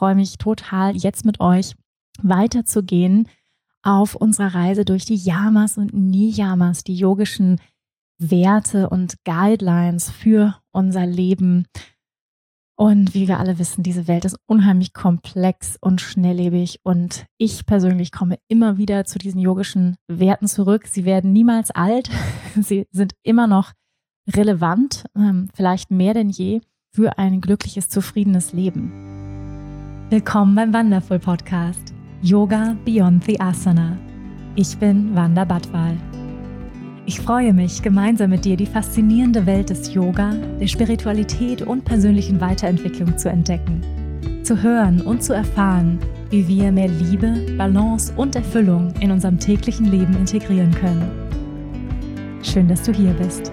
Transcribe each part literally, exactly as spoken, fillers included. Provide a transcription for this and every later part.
freue mich total, jetzt mit euch weiterzugehen auf unserer Reise durch die Yamas und Niyamas, die yogischen Werte und Guidelines für unser Leben. Und wie wir alle wissen, diese Welt ist unheimlich komplex und schnelllebig und ich persönlich komme immer wieder zu diesen yogischen Werten zurück. Sie werden niemals alt, sie sind immer noch relevant, vielleicht mehr denn je, für ein glückliches, zufriedenes Leben. Willkommen beim Wonderful Podcast, Yoga Beyond the Asana. Ich bin Wanda Badwal. Ich freue mich, gemeinsam mit dir die faszinierende Welt des Yoga, der Spiritualität und persönlichen Weiterentwicklung zu entdecken, zu hören und zu erfahren, wie wir mehr Liebe, Balance und Erfüllung in unserem täglichen Leben integrieren können. Schön, dass du hier bist.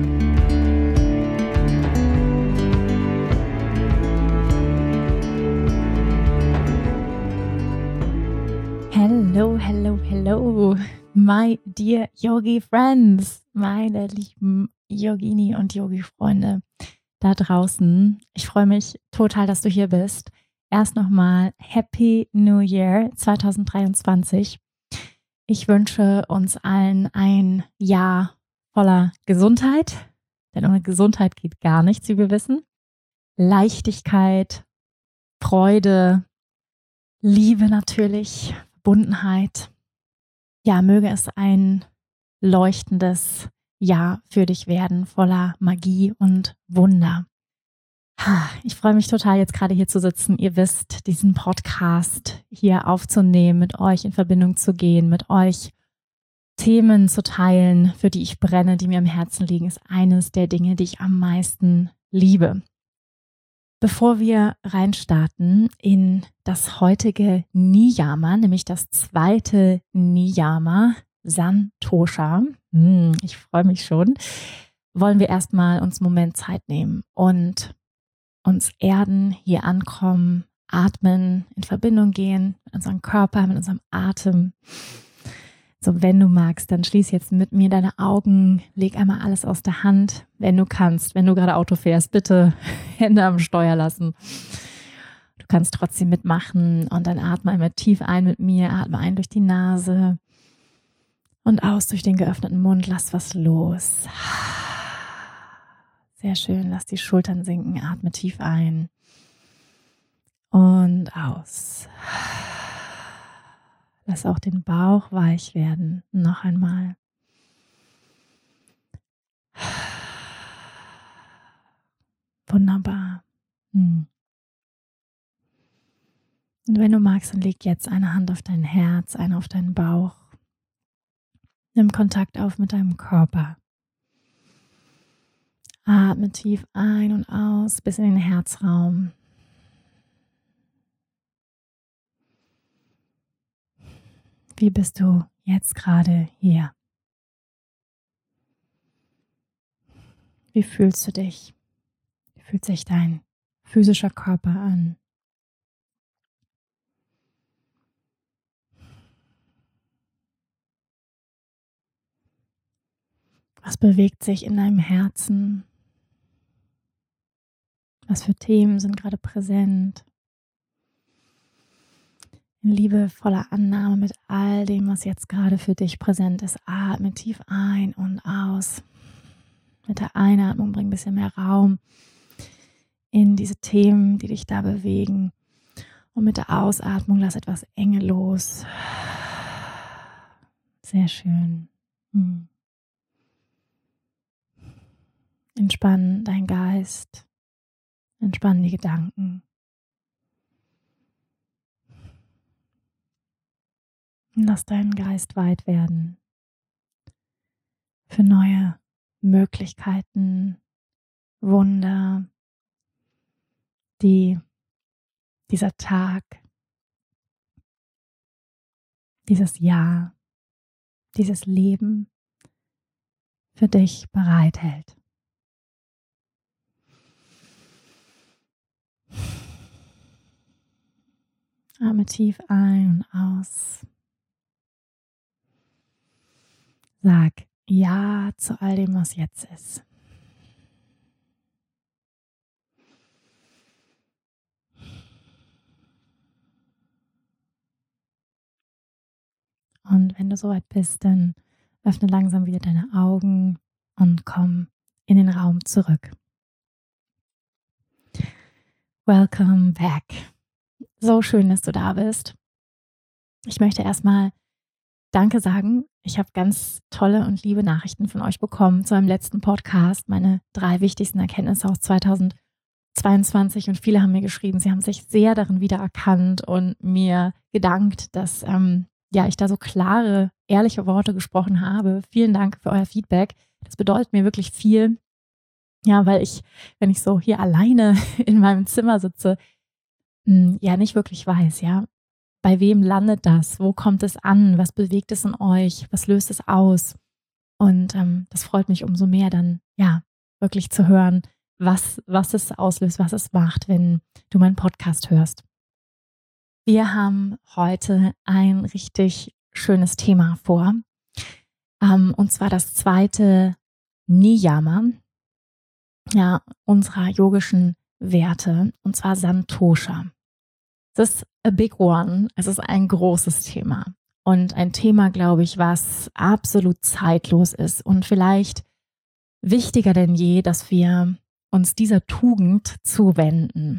Hello, hello, hello. My dear Yogi Friends, meine lieben Yogini und Yogi-Freunde da draußen. Ich freue mich total, dass du hier bist. Erst nochmal Happy New Year zwanzig dreiundzwanzig. Ich wünsche uns allen ein Jahr voller Gesundheit, denn ohne Gesundheit geht gar nichts, wie wir wissen. Leichtigkeit, Freude, Liebe natürlich, Verbundenheit. Ja, möge es ein leuchtendes Jahr für dich werden, voller Magie und Wunder. Ich freue mich total, jetzt gerade hier zu sitzen. Ihr wisst, diesen Podcast hier aufzunehmen, mit euch in Verbindung zu gehen, mit euch Themen zu teilen, für die ich brenne, die mir am Herzen liegen, ist eines der Dinge, die ich am meisten liebe. Bevor wir reinstarten in das heutige Niyama, nämlich das zweite Niyama, Santosha, hm, ich freue mich schon, wollen wir erstmal uns einen Moment Zeit nehmen und uns erden, hier ankommen, atmen, in Verbindung gehen mit unserem Körper, mit unserem Atem. So, wenn du magst, dann schließ jetzt mit mir deine Augen, leg einmal alles aus der Hand, wenn du kannst. Wenn du gerade Auto fährst, bitte Hände am Steuer lassen. Du kannst trotzdem mitmachen und dann atme einmal tief ein mit mir, atme ein durch die Nase und aus durch den geöffneten Mund, lass was los. Sehr schön, lass die Schultern sinken, atme tief ein und aus. Lass auch den Bauch weich werden. Noch einmal. Wunderbar. Hm. Und wenn du magst, dann leg jetzt eine Hand auf dein Herz, eine auf deinen Bauch. Nimm Kontakt auf mit deinem Körper. Atme tief ein und aus bis in den Herzraum. Wie bist du jetzt gerade hier? Wie fühlst du dich? Wie fühlt sich dein physischer Körper an? Was bewegt sich in deinem Herzen? Was für Themen sind gerade präsent? In liebevoller Annahme mit all dem, was jetzt gerade für dich präsent ist. Atme tief ein und aus. Mit der Einatmung bring ein bisschen mehr Raum in diese Themen, die dich da bewegen. Und mit der Ausatmung lass etwas Enge los. Sehr schön. Hm. Entspann deinen Geist. Entspann die Gedanken. Lass deinen Geist weit werden für neue Möglichkeiten, Wunder, die dieser Tag, dieses Jahr, dieses Leben für dich bereithält. Atme tief ein und aus. Sag Ja zu all dem, was jetzt ist. Und wenn du soweit bist, dann öffne langsam wieder deine Augen und komm in den Raum zurück. Welcome back. So schön, dass du da bist. Ich möchte erstmal Danke sagen. Ich habe ganz tolle und liebe Nachrichten von euch bekommen zu einem letzten Podcast, meine drei wichtigsten Erkenntnisse aus zweitausendzweiundzwanzig. Und viele haben mir geschrieben, sie haben sich sehr darin wiedererkannt und mir gedankt, dass ähm, ja, ich da so klare, ehrliche Worte gesprochen habe. Vielen Dank für euer Feedback. Das bedeutet mir wirklich viel. Ja, weil ich, wenn ich so hier alleine in meinem Zimmer sitze, mh, ja nicht wirklich weiß, ja, bei wem landet das? Wo kommt es an? Was bewegt es in euch? Was löst es aus? Und ähm, das freut mich umso mehr dann, ja, wirklich zu hören, was, was es auslöst, was es macht, wenn du meinen Podcast hörst. Wir haben heute ein richtig schönes Thema vor. Ähm, und zwar das zweite Niyama, ja, unserer yogischen Werte, und zwar Santosha. Das ist a big one. Es ist ein großes Thema und ein Thema, glaube ich, was absolut zeitlos ist und vielleicht wichtiger denn je, dass wir uns dieser Tugend zuwenden.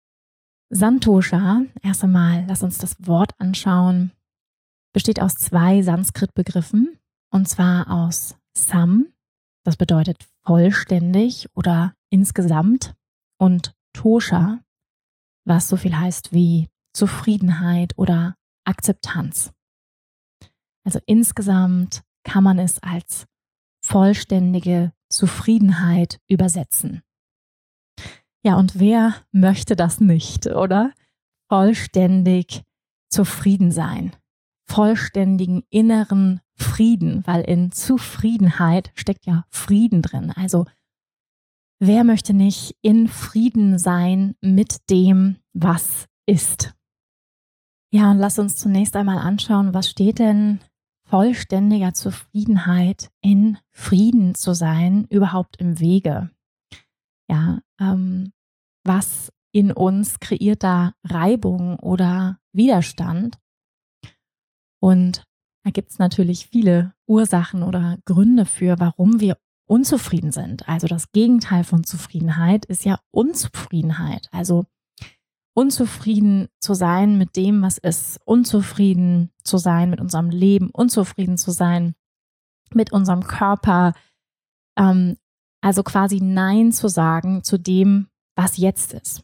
Santosha, erst einmal, lass uns das Wort anschauen, besteht aus zwei Sanskrit-Begriffen, und zwar aus Sam, das bedeutet vollständig oder insgesamt, und Tosha, was so viel heißt wie Zufriedenheit oder Akzeptanz. Also insgesamt kann man es als vollständige Zufriedenheit übersetzen. Ja, und wer möchte das nicht, oder? Vollständig zufrieden sein. Vollständigen inneren Frieden, weil in Zufriedenheit steckt ja Frieden drin. Also wer möchte nicht in Frieden sein mit dem, was ist? Ja, und lass uns zunächst einmal anschauen, was steht denn vollständiger Zufriedenheit, in Frieden zu sein, überhaupt im Wege? Ja, ähm, was in uns kreiert da Reibung oder Widerstand? Und da gibt es natürlich viele Ursachen oder Gründe für, warum wir unzufrieden sind. Also das Gegenteil von Zufriedenheit ist ja Unzufriedenheit. Also unzufrieden zu sein mit dem, was ist, unzufrieden zu sein mit unserem Leben, unzufrieden zu sein mit unserem Körper, ähm, also quasi Nein zu sagen zu dem, was jetzt ist.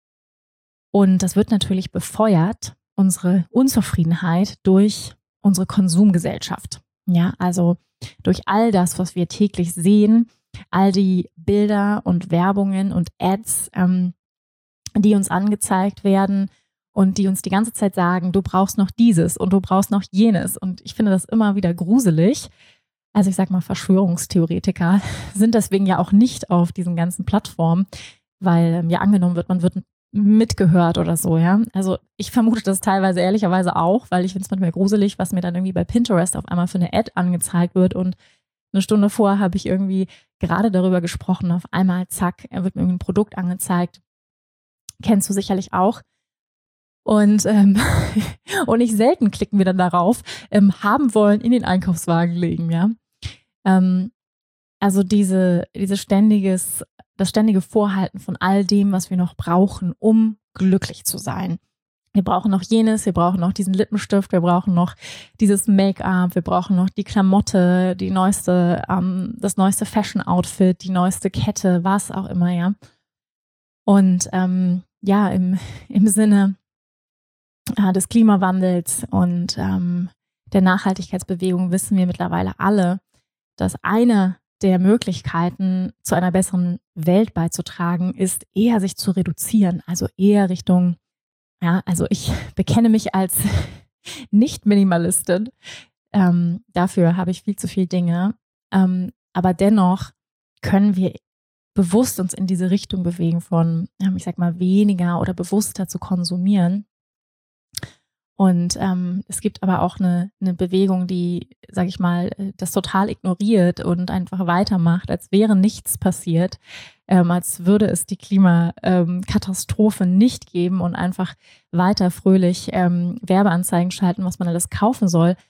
Und das wird natürlich befeuert, unsere Unzufriedenheit, durch unsere Konsumgesellschaft. Ja, also durch all das, was wir täglich sehen, all die Bilder und Werbungen und Ads, ähm, die uns angezeigt werden und die uns die ganze Zeit sagen, du brauchst noch dieses und du brauchst noch jenes. Und ich finde das immer wieder gruselig. Also ich sag mal, Verschwörungstheoretiker sind deswegen ja auch nicht auf diesen ganzen Plattformen, weil ähm, ja angenommen wird, man wird mitgehört oder so, ja. Also ich vermute das teilweise ehrlicherweise auch, weil ich finde es manchmal gruselig, was mir dann irgendwie bei Pinterest auf einmal für eine Ad angezeigt wird, und eine Stunde vorher habe ich irgendwie gerade darüber gesprochen, auf einmal zack, wird mir irgendwie ein Produkt angezeigt. Kennst du sicherlich auch. Und, ähm, und nicht selten klicken wir dann darauf, ähm, haben wollen, in den Einkaufswagen legen, ja. Ähm, also diese, diese ständiges, das ständige Vorhalten von all dem, was wir noch brauchen, um glücklich zu sein. Wir brauchen noch jenes, wir brauchen noch diesen Lippenstift, wir brauchen noch dieses Make-up, wir brauchen noch die Klamotte, die neueste, ähm, das neueste Fashion-Outfit, die neueste Kette, was auch immer, ja. Und ähm, ja, im, im Sinne äh, des Klimawandels und ähm, der Nachhaltigkeitsbewegung wissen wir mittlerweile alle, dass eine der Möglichkeiten, zu einer besseren Welt beizutragen, ist eher sich zu reduzieren, also eher Richtung, ja, also ich bekenne mich als Nicht-Minimalistin, ähm, dafür habe ich viel zu viele Dinge, ähm, aber dennoch können wir bewusst uns in diese Richtung bewegen von, ich sag mal, weniger oder bewusster zu konsumieren. Und ähm, es gibt aber auch eine, eine Bewegung, die, sag ich mal, das total ignoriert und einfach weitermacht, als wäre nichts passiert, ähm, als würde es die Klimakatastrophe ähm, nicht geben und einfach weiter fröhlich ähm, Werbeanzeigen schalten, was man alles kaufen soll.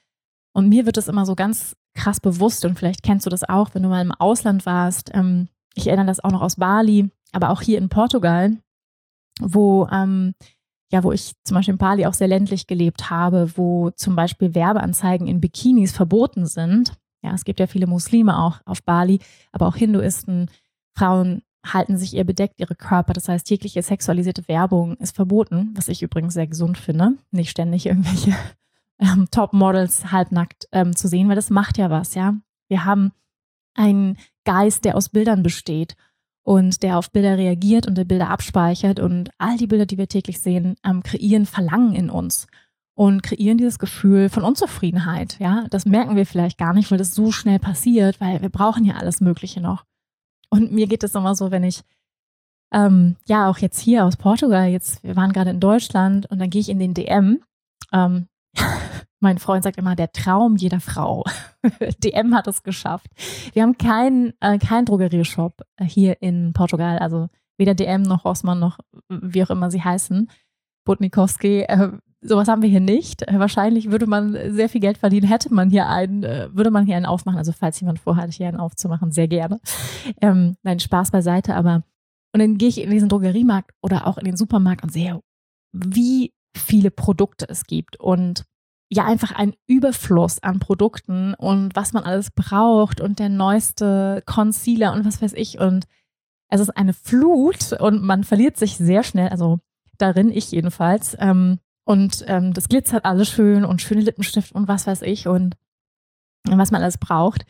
Und mir wird das immer so ganz krass bewusst und vielleicht kennst du das auch, wenn du mal im Ausland warst. Ähm, ich erinnere das auch noch aus Bali, aber auch hier in Portugal, wo, ähm, ja, wo ich zum Beispiel in Bali auch sehr ländlich gelebt habe, wo zum Beispiel Werbeanzeigen in Bikinis verboten sind. Ja, es gibt ja viele Muslime auch auf Bali, aber auch Hinduisten, Frauen halten sich eher bedeckt, ihre Körper. Das heißt, jegliche sexualisierte Werbung ist verboten, was ich übrigens sehr gesund finde. Nicht ständig irgendwelche ähm, Top-Models halbnackt ähm, zu sehen, weil das macht ja was, ja. Wir haben einen Geist, der aus Bildern besteht und der auf Bilder reagiert und der Bilder abspeichert. Und all die Bilder, die wir täglich sehen, ähm, kreieren Verlangen in uns und kreieren dieses Gefühl von Unzufriedenheit. Ja, das merken wir vielleicht gar nicht, weil das so schnell passiert, weil wir brauchen ja alles Mögliche noch. Und mir geht es immer so, wenn ich, ähm, ja, auch jetzt hier aus Portugal, jetzt, wir waren gerade in Deutschland und dann gehe ich in den D M. Ähm, mein Freund sagt immer, der Traum jeder Frau. D M hat es geschafft. Wir haben keinen äh, kein Drogerieshop hier in Portugal, also weder D M noch Rossmann noch wie auch immer sie heißen, Butnikowski, äh, sowas haben wir hier nicht. Äh, wahrscheinlich würde man sehr viel Geld verdienen, hätte man hier einen, äh, würde man hier einen aufmachen. Also falls jemand vorhat, hier einen aufzumachen, sehr gerne. Ähm, nein, Spaß beiseite, aber und dann gehe ich in diesen Drogeriemarkt oder auch in den Supermarkt und sehe, wie viele Produkte es gibt und ja, einfach ein Überfluss an Produkten und was man alles braucht und der neueste Concealer und was weiß ich. Und es ist eine Flut und man verliert sich sehr schnell, also darin, ich jedenfalls. Ähm, und ähm, das glitzert alles schön und schöne Lippenstift und was weiß ich und was man alles braucht.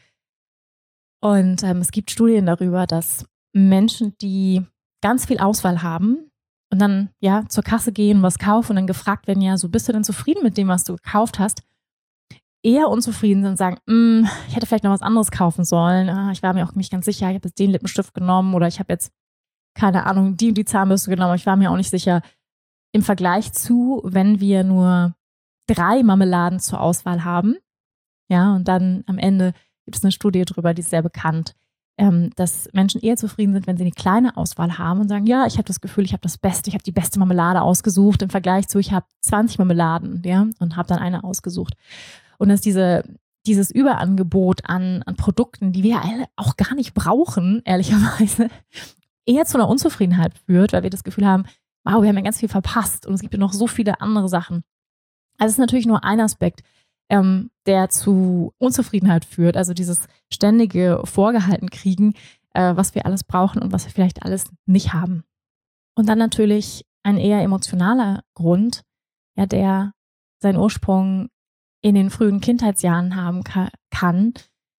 Und ähm, es gibt Studien darüber, dass Menschen, die ganz viel Auswahl haben, und dann ja zur Kasse gehen, was kaufen und dann gefragt werden, ja, so bist du denn zufrieden mit dem, was du gekauft hast, eher unzufrieden sind und sagen, mm, ich hätte vielleicht noch was anderes kaufen sollen. Ah, ich war mir auch nicht ganz sicher, ich habe jetzt den Lippenstift genommen oder ich habe jetzt, keine Ahnung, die und die Zahnbürste genommen. Ich war mir auch nicht sicher. Im Vergleich zu, wenn wir nur drei Marmeladen zur Auswahl haben, ja, und dann am Ende gibt es eine Studie drüber, die ist sehr bekannt, dass Menschen eher zufrieden sind, wenn sie eine kleine Auswahl haben und sagen, ja, ich habe das Gefühl, ich habe das Beste, ich habe die beste Marmelade ausgesucht im Vergleich zu, ich habe zwanzig Marmeladen, ja, und habe dann eine ausgesucht. Und dass diese, dieses Überangebot an, an Produkten, die wir alle auch gar nicht brauchen, ehrlicherweise, eher zu einer Unzufriedenheit führt, weil wir das Gefühl haben, wow, wir haben ja ganz viel verpasst und es gibt ja noch so viele andere Sachen. Also es ist natürlich nur ein Aspekt, Ähm, der zu Unzufriedenheit führt, also dieses ständige Vorgehalten kriegen, äh, was wir alles brauchen und was wir vielleicht alles nicht haben. Und dann natürlich ein eher emotionaler Grund, ja, der seinen Ursprung in den frühen Kindheitsjahren haben ka- kann,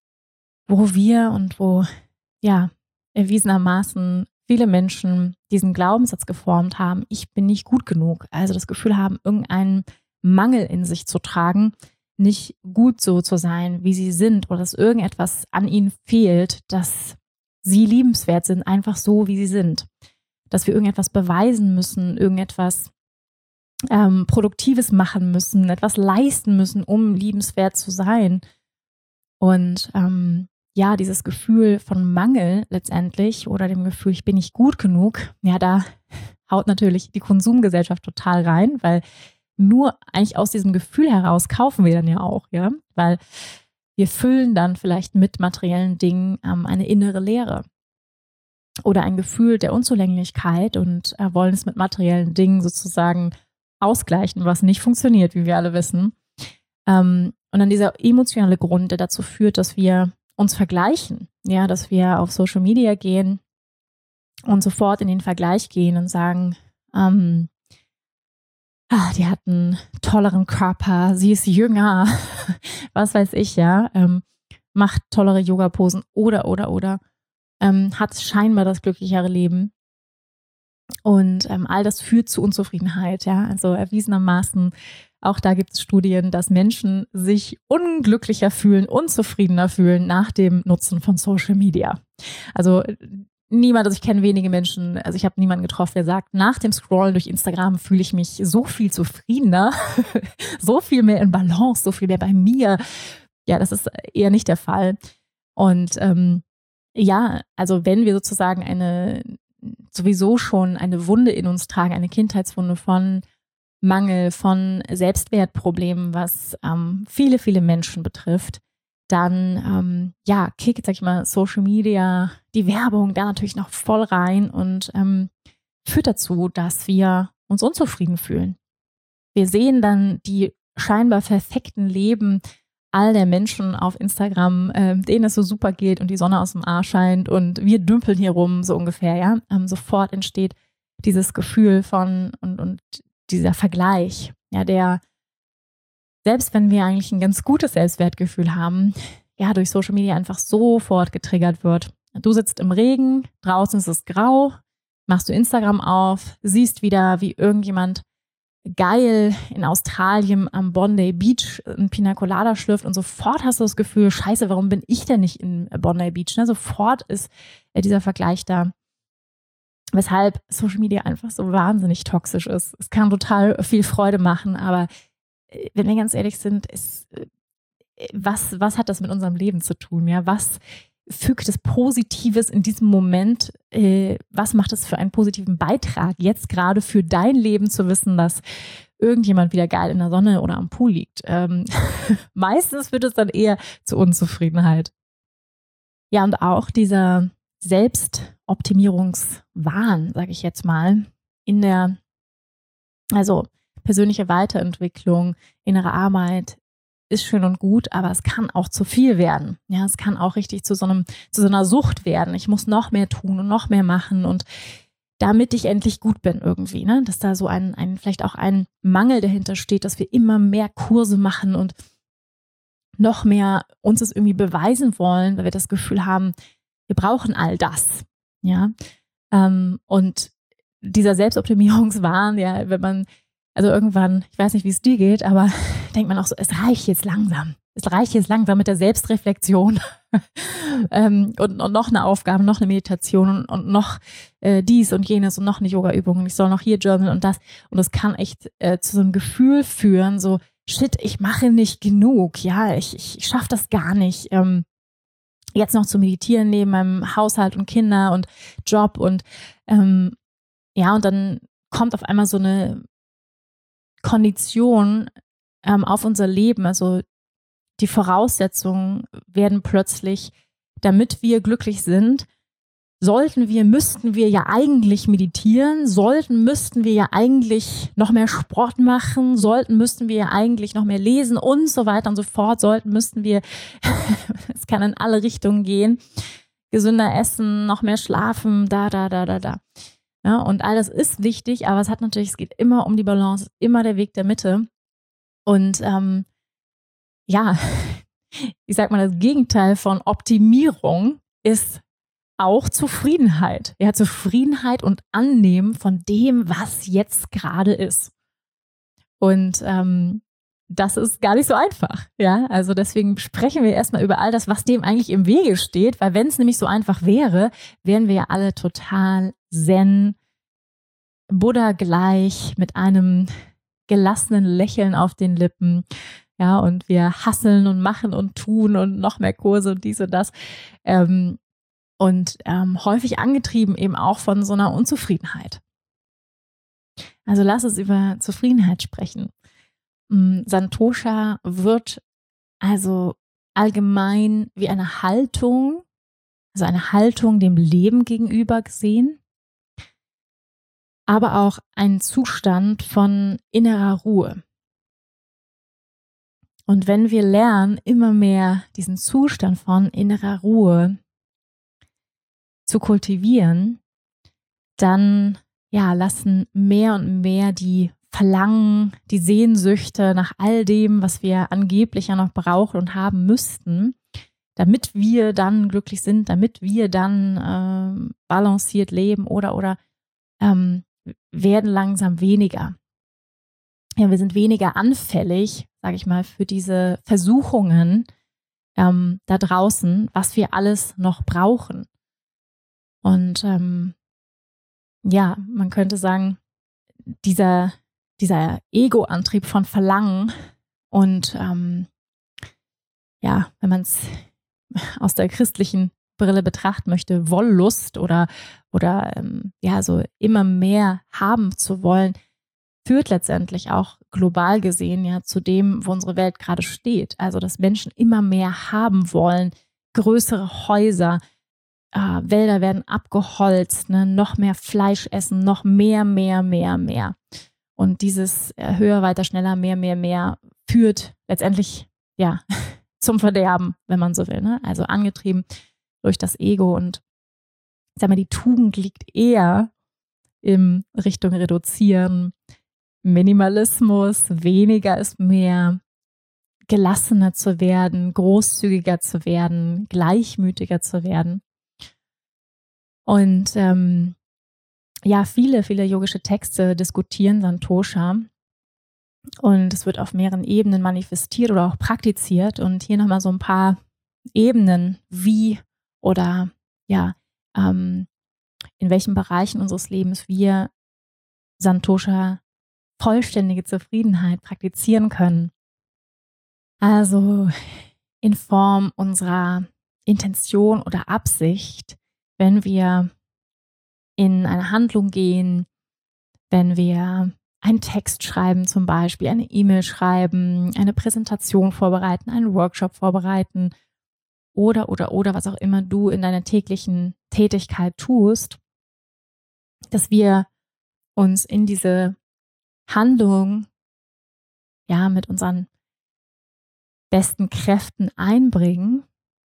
wo wir und wo, ja, erwiesenermaßen viele Menschen diesen Glaubenssatz geformt haben, ich bin nicht gut genug, also das Gefühl haben, irgendeinen Mangel in sich zu tragen, nicht gut so zu sein, wie sie sind oder dass irgendetwas an ihnen fehlt, dass sie liebenswert sind, einfach so, wie sie sind. Dass wir irgendetwas beweisen müssen, irgendetwas ähm, Produktives machen müssen, etwas leisten müssen, um liebenswert zu sein. Und ähm, ja, dieses Gefühl von Mangel letztendlich oder dem Gefühl, ich bin nicht gut genug, ja, da haut natürlich die Konsumgesellschaft total rein, weil nur eigentlich aus diesem Gefühl heraus kaufen wir dann ja auch, ja, weil wir füllen dann vielleicht mit materiellen Dingen ähm, eine innere Leere oder ein Gefühl der Unzulänglichkeit und äh, wollen es mit materiellen Dingen sozusagen ausgleichen, was nicht funktioniert, wie wir alle wissen. Ähm, und dann dieser emotionale Grund, der dazu führt, dass wir uns vergleichen, ja, dass wir auf Social Media gehen und sofort in den Vergleich gehen und sagen, ähm, Ah, die hat einen tolleren Körper, sie ist jünger, was weiß ich, ja, ähm, macht tollere Yoga-Posen oder, oder, oder, ähm, hat scheinbar das glücklichere Leben. Und ähm, all das führt zu Unzufriedenheit, ja, also erwiesenermaßen, auch da gibt es Studien, dass Menschen sich unglücklicher fühlen, unzufriedener fühlen nach dem Nutzen von Social Media. Also niemand, also ich kenne wenige Menschen, also ich habe niemanden getroffen, der sagt, nach dem Scrollen durch Instagram fühle ich mich so viel zufriedener, so viel mehr in Balance, so viel mehr bei mir. Ja, das ist eher nicht der Fall. Und ähm, ja, also wenn wir sozusagen eine, sowieso schon eine Wunde in uns tragen, eine Kindheitswunde von Mangel, von Selbstwertproblemen, was ähm, viele, viele Menschen betrifft, dann ähm, ja, kickt, sag ich mal, Social Media, die Werbung da natürlich noch voll rein und ähm, führt dazu, dass wir uns unzufrieden fühlen. Wir sehen dann die scheinbar perfekten Leben all der Menschen auf Instagram, äh, denen es so super geht und die Sonne aus dem Arsch scheint und wir dümpeln hier rum, so ungefähr, ja. Ähm, sofort entsteht dieses Gefühl von und, und dieser Vergleich, ja, der, selbst wenn wir eigentlich ein ganz gutes Selbstwertgefühl haben, ja, durch Social Media einfach sofort getriggert wird. Du sitzt im Regen, draußen ist es grau, machst du Instagram auf, siehst wieder, wie irgendjemand geil in Australien am Bondi Beach ein Pina Colada schlürft und sofort hast du das Gefühl, scheiße, warum bin ich denn nicht in Bondi Beach? Ne? Sofort ist dieser Vergleich da. Weshalb Social Media einfach so wahnsinnig toxisch ist. Es kann total viel Freude machen, aber wenn wir ganz ehrlich sind, ist, was, was hat das mit unserem Leben zu tun? Ja, was fügt es Positives in diesem Moment? Äh, was macht es für einen positiven Beitrag jetzt gerade für dein Leben zu wissen, dass irgendjemand wieder geil in der Sonne oder am Pool liegt? Ähm, meistens führt es dann eher zu Unzufriedenheit. Ja, und auch dieser Selbstoptimierungswahn, sage ich jetzt mal, in der, also persönliche Weiterentwicklung, innere Arbeit ist schön und gut, aber es kann auch zu viel werden. Ja, es kann auch richtig zu so einem, zu so einer Sucht werden. Ich muss noch mehr tun und noch mehr machen und damit ich endlich gut bin irgendwie, ne? Dass da so ein, ein, vielleicht auch ein Mangel dahinter steht, dass wir immer mehr Kurse machen und noch mehr uns das irgendwie beweisen wollen, weil wir das Gefühl haben, wir brauchen all das, ja. Ähm, und dieser Selbstoptimierungswahn, ja, wenn man, also irgendwann, ich weiß nicht, wie es dir geht, aber denkt man auch so, es reicht jetzt langsam. Es reicht jetzt langsam mit der Selbstreflexion ähm, und, und noch eine Aufgabe, noch eine Meditation und, und noch äh, dies und jenes und noch eine Yoga-Übung und ich soll noch hier journalen und das. Und das kann echt äh, zu so einem Gefühl führen, so, shit, ich mache nicht genug, ja, ich, ich, ich schaffe das gar nicht. Ähm, jetzt noch zu meditieren neben meinem Haushalt und Kinder und Job und ähm, ja, und dann kommt auf einmal so eine Kondition ähm, auf unser Leben, also die Voraussetzungen werden plötzlich, damit wir glücklich sind, sollten wir, müssten wir ja eigentlich meditieren, sollten, müssten wir ja eigentlich noch mehr Sport machen, sollten, müssten wir ja eigentlich noch mehr lesen und so weiter und so fort, sollten, müssten wir, es kann in alle Richtungen gehen, gesünder essen, noch mehr schlafen, da, da, da, da, da. Ja, und all das ist wichtig, aber es hat natürlich, es geht immer um die Balance, immer der Weg der Mitte. Und ähm, ja, ich sag mal, das Gegenteil von Optimierung ist auch Zufriedenheit. Ja, Zufriedenheit und Annehmen von dem, was jetzt gerade ist. Und ähm, das ist gar nicht so einfach. Ja, also deswegen sprechen wir erstmal über all das, was dem eigentlich im Wege steht, weil wenn es nämlich so einfach wäre, wären wir ja alle total zen, Buddha gleich, mit einem gelassenen Lächeln auf den Lippen. Ja, und wir hasseln und machen und tun und noch mehr Kurse und dies und das. Ähm, und ähm, häufig angetrieben eben auch von so einer Unzufriedenheit. Also lass uns über Zufriedenheit sprechen. Ähm, Santosha wird also allgemein wie eine Haltung, also eine Haltung dem Leben gegenüber gesehen, aber auch ein Zustand von innerer Ruhe. Und wenn wir lernen, immer mehr diesen Zustand von innerer Ruhe zu kultivieren, dann ja, lassen mehr und mehr die Verlangen, die Sehnsüchte nach all dem, was wir angeblich ja noch brauchen und haben müssten, damit wir dann glücklich sind, damit wir dann ähm, balanciert leben oder oder ähm, werden langsam weniger. Ja, wir sind weniger anfällig, sage ich mal, für diese Versuchungen ähm, da draußen, was wir alles noch brauchen. Und ähm, ja, man könnte sagen, dieser, dieser Ego-Antrieb von Verlangen und ähm, ja, wenn man es aus der christlichen Brille betrachten möchte, Wollust oder, oder ähm, ja, so immer mehr haben zu wollen, führt letztendlich auch global gesehen ja zu dem, wo unsere Welt gerade steht. Also dass Menschen immer mehr haben wollen, größere Häuser, äh, Wälder werden abgeholzt, ne? Noch mehr Fleisch essen, noch mehr, mehr, mehr, mehr. Und dieses äh, höher, weiter, schneller, mehr, mehr, mehr führt letztendlich ja zum Verderben, wenn man so will. Ne? Also angetrieben durch das Ego. Und ich sag mal, die Tugend liegt eher in Richtung Reduzieren, Minimalismus, weniger ist mehr, gelassener zu werden, großzügiger zu werden, gleichmütiger zu werden. Und ähm, ja, viele, viele yogische Texte diskutieren Santosha und es wird auf mehreren Ebenen manifestiert oder auch praktiziert. Und hier nochmal so ein paar Ebenen, wie oder ja, ähm, in welchen Bereichen unseres Lebens wir Santosha, vollständige Zufriedenheit praktizieren können. Also in Form unserer Intention oder Absicht, wenn wir in eine Handlung gehen, wenn wir einen Text schreiben zum Beispiel, eine E-Mail schreiben, eine Präsentation vorbereiten, einen Workshop vorbereiten oder, oder, oder was auch immer du in deiner täglichen Tätigkeit tust, dass wir uns in diese Handlung ja mit unseren besten Kräften einbringen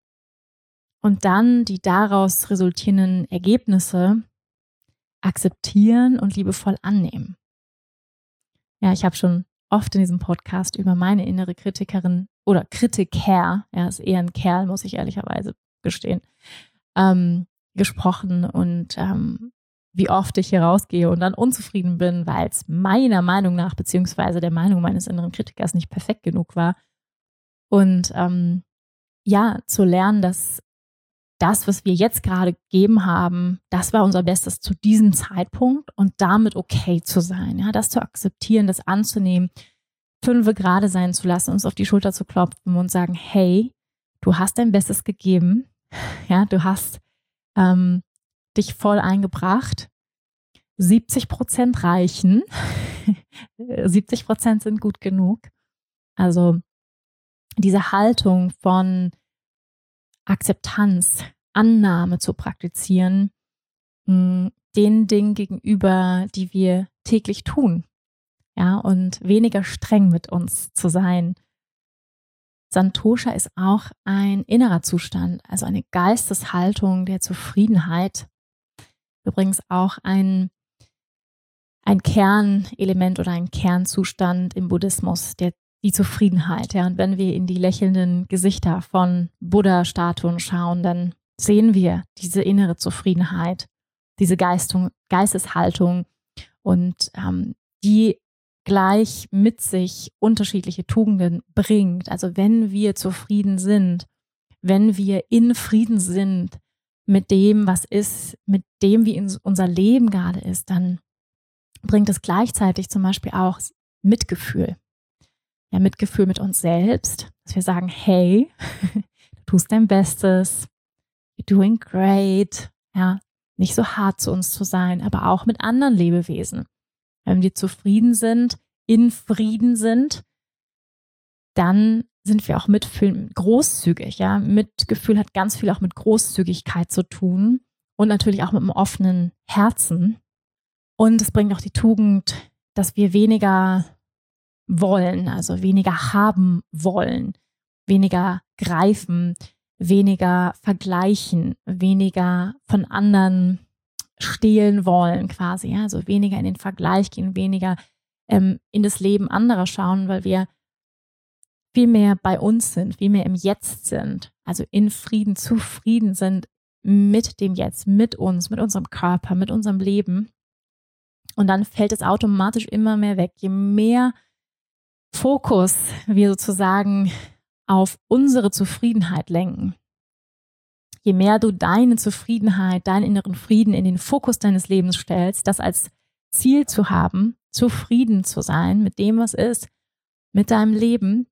und dann die daraus resultierenden Ergebnisse akzeptieren und liebevoll annehmen. Ja, ich habe schon oft in diesem Podcast über meine innere Kritikerin oder Kritiker, ja, ist eher ein Kerl, muss ich ehrlicherweise gestehen, ähm, gesprochen und ähm, wie oft ich hier rausgehe und dann unzufrieden bin, weil es meiner Meinung nach, beziehungsweise der Meinung meines inneren Kritikers nicht perfekt genug war. Und ähm, ja, zu lernen, dass das, was wir jetzt gerade gegeben haben, das war unser Bestes zu diesem Zeitpunkt und damit okay zu sein, ja, das zu akzeptieren, das anzunehmen, fünfe gerade sein zu lassen, uns auf die Schulter zu klopfen und sagen, hey, du hast dein Bestes gegeben, ja, du hast ähm, dich voll eingebracht, siebzig Prozent reichen, siebzig Prozent sind gut genug, also diese Haltung von Akzeptanz, Annahme zu praktizieren, den Dingen gegenüber, die wir täglich tun, ja, und weniger streng mit uns zu sein. Santosha ist auch ein innerer Zustand, also eine Geisteshaltung der Zufriedenheit. Übrigens auch ein, ein Kernelement oder ein Kernzustand im Buddhismus, der die Zufriedenheit. Ja. Und wenn wir in die lächelnden Gesichter von Buddha-Statuen schauen, dann sehen wir diese innere Zufriedenheit, diese Geistung, Geisteshaltung und ähm, die gleich mit sich unterschiedliche Tugenden bringt. Also wenn wir zufrieden sind, wenn wir in Frieden sind mit dem, was ist, mit dem, wie unser Leben gerade ist, dann bringt es gleichzeitig zum Beispiel auch Mitgefühl. Ja, Mitgefühl mit uns selbst, dass wir sagen, hey, du tust dein Bestes, you're doing great, ja, nicht so hart zu uns zu sein, aber auch mit anderen Lebewesen. Wenn wir zufrieden sind, in Frieden sind, dann sind wir auch mitfühlend, großzügig, ja. Mitgefühl hat ganz viel auch mit Großzügigkeit zu tun und natürlich auch mit einem offenen Herzen. Und es bringt auch die Tugend, dass wir weniger wollen, also weniger haben wollen, weniger greifen, weniger vergleichen, weniger von anderen stehlen wollen quasi, ja? Also weniger in den Vergleich gehen, weniger ähm, in das Leben anderer schauen, weil wir viel mehr bei uns sind, viel mehr im Jetzt sind, also in Frieden, zufrieden sind mit dem Jetzt, mit uns, mit unserem Körper, mit unserem Leben. Und dann fällt es automatisch immer mehr weg. Je mehr Fokus wir sozusagen auf unsere Zufriedenheit lenken, je mehr du deine Zufriedenheit, deinen inneren Frieden in den Fokus deines Lebens stellst, das als Ziel zu haben, zufrieden zu sein mit dem, was ist, mit deinem Leben,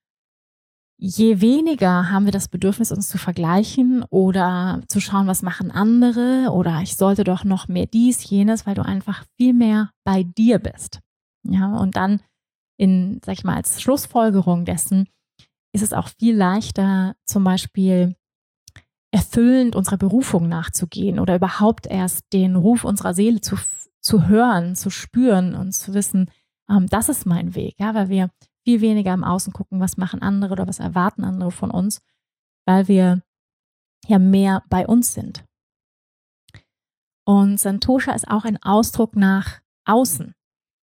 je weniger haben wir das Bedürfnis, uns zu vergleichen oder zu schauen, was machen andere oder ich sollte doch noch mehr dies, jenes, weil du einfach viel mehr bei dir bist. Ja, und dann in, sag ich mal, als Schlussfolgerung dessen ist es auch viel leichter, zum Beispiel erfüllend unserer Berufung nachzugehen oder überhaupt erst den Ruf unserer Seele zu, zu hören, zu spüren und zu wissen, ähm, das ist mein Weg, ja, weil wir viel weniger im Außen gucken, was machen andere oder was erwarten andere von uns, weil wir ja mehr bei uns sind. Und Santosha ist auch ein Ausdruck nach außen.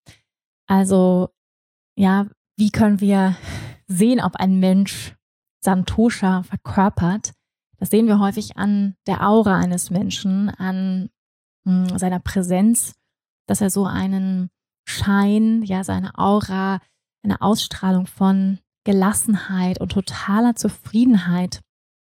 Also, ja, wie können wir sehen, ob ein Mensch Santosha verkörpert? Das sehen wir häufig an der Aura eines Menschen, an mh, seiner Präsenz, dass er so einen Schein, ja, seine Aura, eine Ausstrahlung von Gelassenheit und totaler Zufriedenheit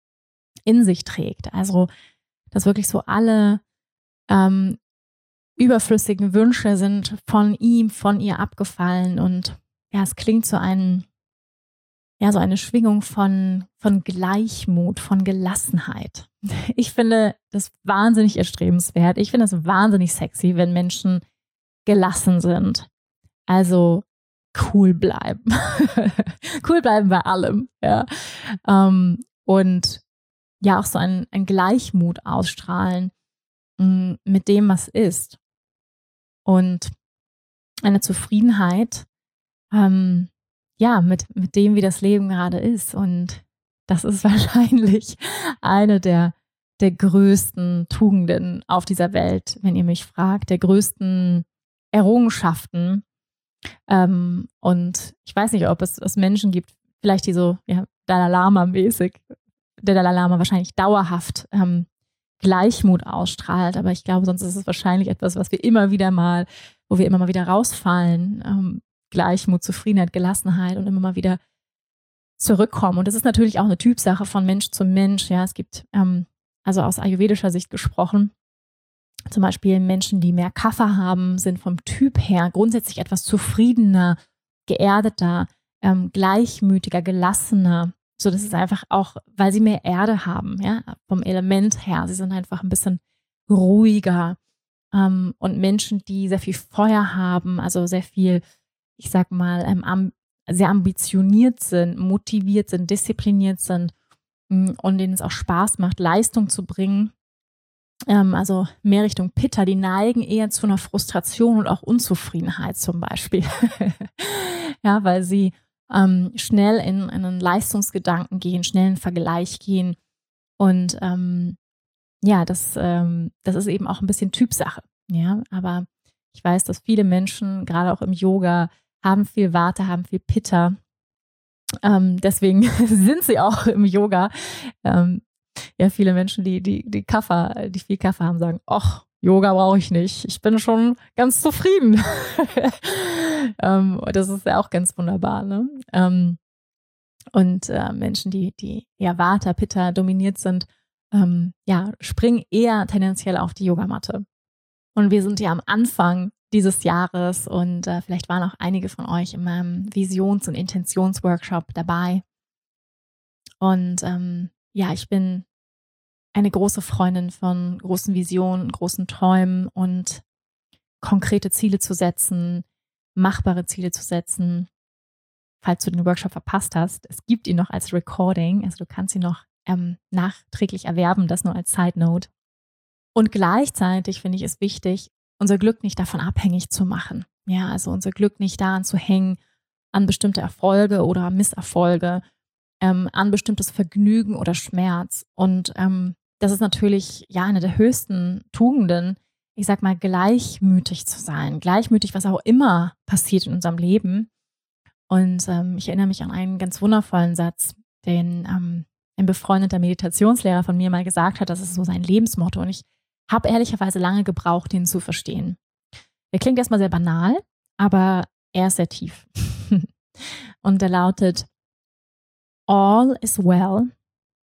in sich trägt. Also, dass wirklich so alle ähm, überflüssigen Wünsche sind von ihm, von ihr abgefallen und ja, es klingt so ein, ja, so eine Schwingung von, von Gleichmut, von Gelassenheit. Ich finde das wahnsinnig erstrebenswert. Ich finde das wahnsinnig sexy, wenn Menschen gelassen sind. Also cool bleiben. Cool bleiben bei allem, ja. Ähm, und ja, auch so ein, ein Gleichmut ausstrahlen mh, mit dem, was ist. Und eine Zufriedenheit, ähm, ja, mit, mit dem, wie das Leben gerade ist. Und das ist wahrscheinlich eine der, der größten Tugenden auf dieser Welt, wenn ihr mich fragt, der größten Errungenschaften. Ähm, und ich weiß nicht, ob es, es Menschen gibt, vielleicht die so ja, Dalai Lama-mäßig, der Dalai Lama wahrscheinlich dauerhaft ähm, Gleichmut ausstrahlt, aber ich glaube, sonst ist es wahrscheinlich etwas, was wir immer wieder mal, wo wir immer mal wieder rausfallen, ähm, Gleichmut, Zufriedenheit, Gelassenheit und immer mal wieder zurückkommen. Und das ist natürlich auch eine Typsache von Mensch zu Mensch. Ja, es gibt, ähm, also aus ayurvedischer Sicht gesprochen, zum Beispiel Menschen, die mehr Kapha haben, sind vom Typ her grundsätzlich etwas zufriedener, geerdeter, ähm, gleichmütiger, gelassener. So, das ist einfach auch, weil sie mehr Erde haben, ja, vom Element her. Sie sind einfach ein bisschen ruhiger. Ähm, und Menschen, die sehr viel Feuer haben, also sehr viel, ich sag mal, ähm, am, sehr ambitioniert sind, motiviert sind, diszipliniert sind mh, und denen es auch Spaß macht, Leistung zu bringen. Ähm, also mehr Richtung Pitta, die neigen eher zu einer Frustration und auch Unzufriedenheit zum Beispiel. Ja, weil sie ähm, schnell in, in einen Leistungsgedanken gehen, schnell in einen Vergleich gehen. Und ähm, ja, das, ähm, das ist eben auch ein bisschen Typsache. Ja, aber ich weiß, dass viele Menschen, gerade auch im Yoga, haben viel Vata, haben viel Pitta. Ähm, deswegen sind sie auch im Yoga. Ähm, ja, viele Menschen, die, die, die Kapha, die viel Kapha haben, sagen, ach, Yoga brauche ich nicht. Ich bin schon ganz zufrieden. ähm, das ist ja auch ganz wunderbar, ne? Ähm, und äh, Menschen, die, die eher Vata, Pitta dominiert sind, ähm, ja, springen eher tendenziell auf die Yogamatte. Und wir sind ja am Anfang dieses Jahres und äh, vielleicht waren auch einige von euch in meinem Visions- und Intentionsworkshop dabei. Und ähm, ja, ich bin eine große Freundin von großen Visionen, großen Träumen und konkrete Ziele zu setzen, machbare Ziele zu setzen. Falls du den Workshop verpasst hast, es gibt ihn noch als Recording, also du kannst ihn noch ähm, nachträglich erwerben, das nur als Side Note. Und gleichzeitig finde ich es wichtig, unser Glück nicht davon abhängig zu machen. Ja, also unser Glück nicht daran zu hängen, an bestimmte Erfolge oder Misserfolge, ähm, an bestimmtes Vergnügen oder Schmerz. Und ähm, das ist natürlich ja eine der höchsten Tugenden, ich sag mal, gleichmütig zu sein. Gleichmütig, was auch immer passiert in unserem Leben. Und ähm, ich erinnere mich an einen ganz wundervollen Satz, den ähm, ein befreundeter Meditationslehrer von mir mal gesagt hat, das ist so sein Lebensmotto. Und ich habe ehrlicherweise lange gebraucht, den zu verstehen. Der klingt erstmal sehr banal, aber er ist sehr tief. Und der lautet, all is well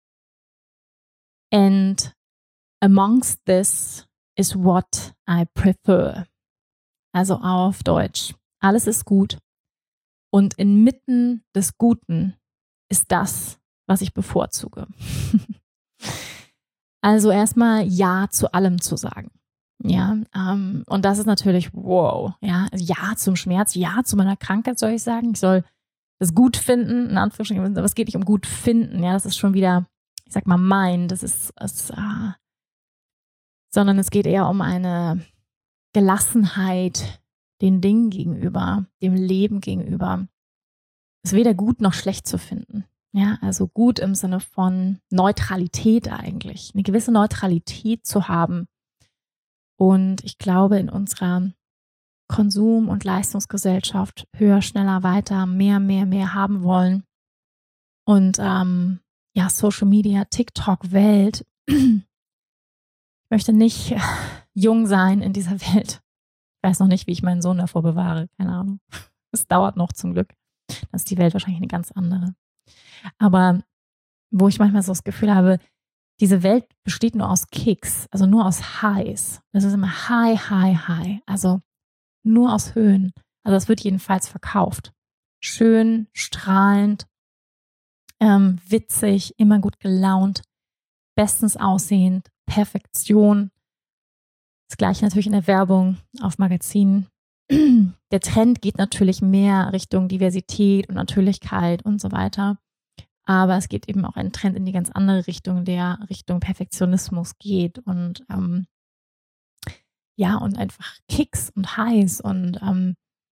and amongst this is what I prefer. Also auf Deutsch, alles ist gut und inmitten des Guten ist das, was ich bevorzuge. Also erstmal Ja zu allem zu sagen. Ja, ähm, und das ist natürlich wow, ja, ja zum Schmerz, ja zu meiner Krankheit soll ich sagen. Ich soll das gut finden, in Anführungsstrichen, aber es geht nicht um gut finden, ja, das ist schon wieder, ich sag mal, mein, das ist, es, äh, sondern es geht eher um eine Gelassenheit den Dingen gegenüber, dem Leben gegenüber. Es ist weder gut noch schlecht zu finden. Ja, also gut im Sinne von Neutralität eigentlich, eine gewisse Neutralität zu haben. Und ich glaube, in unserer Konsum- und Leistungsgesellschaft höher, schneller, weiter, mehr, mehr, mehr haben wollen. Und ähm, ja, Social Media, TikTok-Welt. Ich möchte nicht jung sein in dieser Welt. Ich weiß noch nicht, wie ich meinen Sohn davor bewahre. Keine Ahnung. Es dauert noch zum Glück. Das ist die Welt wahrscheinlich eine ganz andere. Aber wo ich manchmal so das Gefühl habe, diese Welt besteht nur aus Kicks, also nur aus Highs. Das ist immer High, High, High. Also nur aus Höhen. Also das wird jedenfalls verkauft. Schön, strahlend, ähm, witzig, immer gut gelaunt, bestens aussehend, Perfektion. Das Gleiche natürlich in der Werbung, auf Magazinen. Der Trend geht natürlich mehr Richtung Diversität und Natürlichkeit und so weiter. Aber es geht eben auch ein Trend in die ganz andere Richtung, der Richtung Perfektionismus geht und ähm, ja, und einfach Kicks und Highs. Und ähm,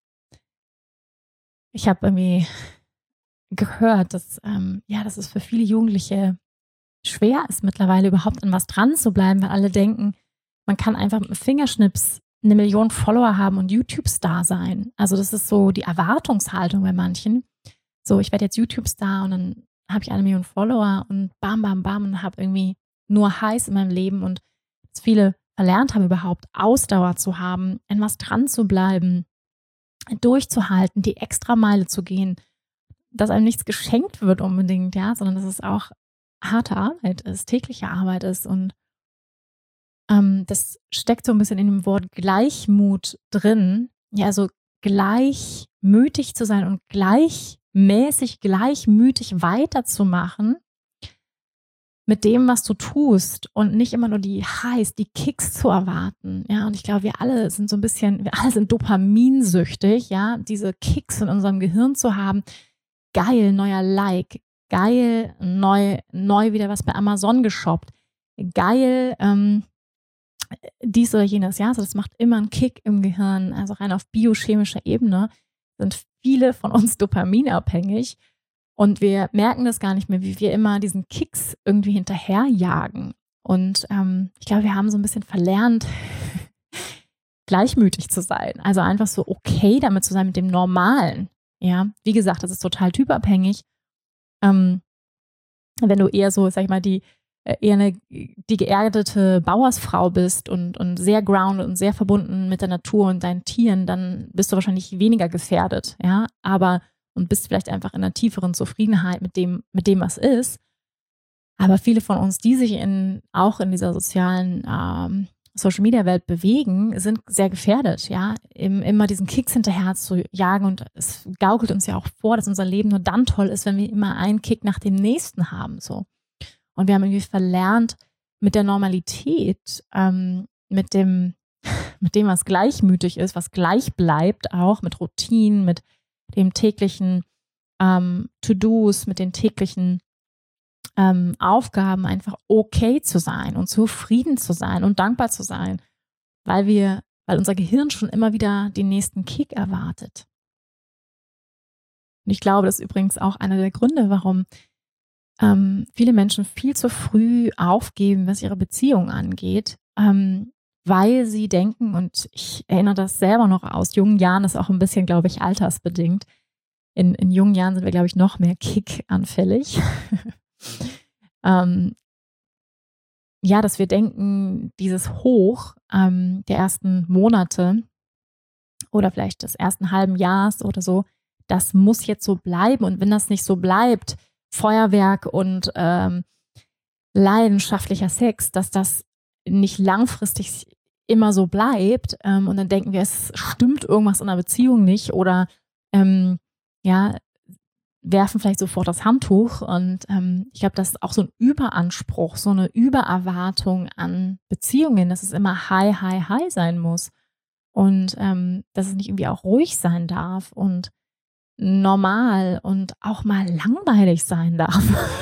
ich habe irgendwie gehört, dass ähm, ja, dass es für viele Jugendliche schwer ist, mittlerweile überhaupt an was dran zu bleiben, weil alle denken, man kann einfach mit einem Fingerschnips eine Million Follower haben und YouTube-Star sein. Also das ist so die Erwartungshaltung bei manchen. So, ich werde jetzt YouTube-Star und dann habe ich eine Million Follower und bam, bam, bam und habe irgendwie nur Highs in meinem Leben und dass viele verlernt haben, überhaupt Ausdauer zu haben, an was dran zu bleiben, durchzuhalten, die Extrameile zu gehen, dass einem nichts geschenkt wird unbedingt, ja, sondern dass es auch harte Arbeit ist, tägliche Arbeit ist und ähm, das steckt so ein bisschen in dem Wort Gleichmut drin, ja, also gleichmütig zu sein und gleichmäßig, gleichmütig weiterzumachen mit dem, was du tust und nicht immer nur die Highs, die Kicks zu erwarten, ja, und ich glaube, wir alle sind so ein bisschen, wir alle sind dopaminsüchtig, ja, diese Kicks in unserem Gehirn zu haben, geil, neuer Like, geil, neu, neu wieder was bei Amazon geshoppt, geil, ähm, dies oder jenes, ja, also das macht immer einen Kick im Gehirn, also rein auf biochemischer Ebene sind viele von uns dopaminabhängig und wir merken das gar nicht mehr, wie wir immer diesen Kicks irgendwie hinterherjagen und ähm, ich glaube, wir haben so ein bisschen verlernt, gleichmütig zu sein, also einfach so okay damit zu sein mit dem Normalen, ja, wie gesagt, das ist total typabhängig, ähm, wenn du eher so, sag ich mal, die eher eine, die geerdete Bauersfrau bist und, und sehr grounded und sehr verbunden mit der Natur und deinen Tieren, dann bist du wahrscheinlich weniger gefährdet, ja, aber und bist vielleicht einfach in einer tieferen Zufriedenheit mit dem, mit dem, was ist. Aber viele von uns, die sich in, auch in dieser sozialen ähm, Social-Media-Welt bewegen, sind sehr gefährdet, ja, Im, immer diesen Kicks hinterher zu jagen und es gaukelt uns ja auch vor, dass unser Leben nur dann toll ist, wenn wir immer einen Kick nach dem nächsten haben, so. Und wir haben irgendwie verlernt, mit der Normalität, ähm, mit dem, mit dem, was gleichmütig ist, was gleich bleibt, auch mit Routinen, mit dem täglichen ähm, To-Dos, mit den täglichen ähm, Aufgaben einfach okay zu sein und zufrieden zu sein und dankbar zu sein, weil wir, weil unser Gehirn schon immer wieder den nächsten Kick erwartet. Und ich glaube, das ist übrigens auch einer der Gründe, warum Ähm, viele Menschen viel zu früh aufgeben, was ihre Beziehung angeht, ähm, weil sie denken, und ich erinnere das selber noch aus jungen Jahren, das ist auch ein bisschen, glaube ich, altersbedingt. In, in jungen Jahren sind wir, glaube ich, noch mehr Kick-anfällig. ähm, ja, dass wir denken, dieses Hoch ähm, der ersten Monate oder vielleicht des ersten halben Jahres oder so, das muss jetzt so bleiben. Und wenn das nicht so bleibt, Feuerwerk und ähm, leidenschaftlicher Sex, dass das nicht langfristig immer so bleibt ähm, und dann denken wir, es stimmt irgendwas in der Beziehung nicht oder ähm, ja, werfen vielleicht sofort das Handtuch. Und ähm, ich glaube, das ist auch so ein Überanspruch, so eine Übererwartung an Beziehungen, dass es immer high, high, high sein muss. Und ähm, dass es nicht irgendwie auch ruhig sein darf und normal und auch mal langweilig sein darf.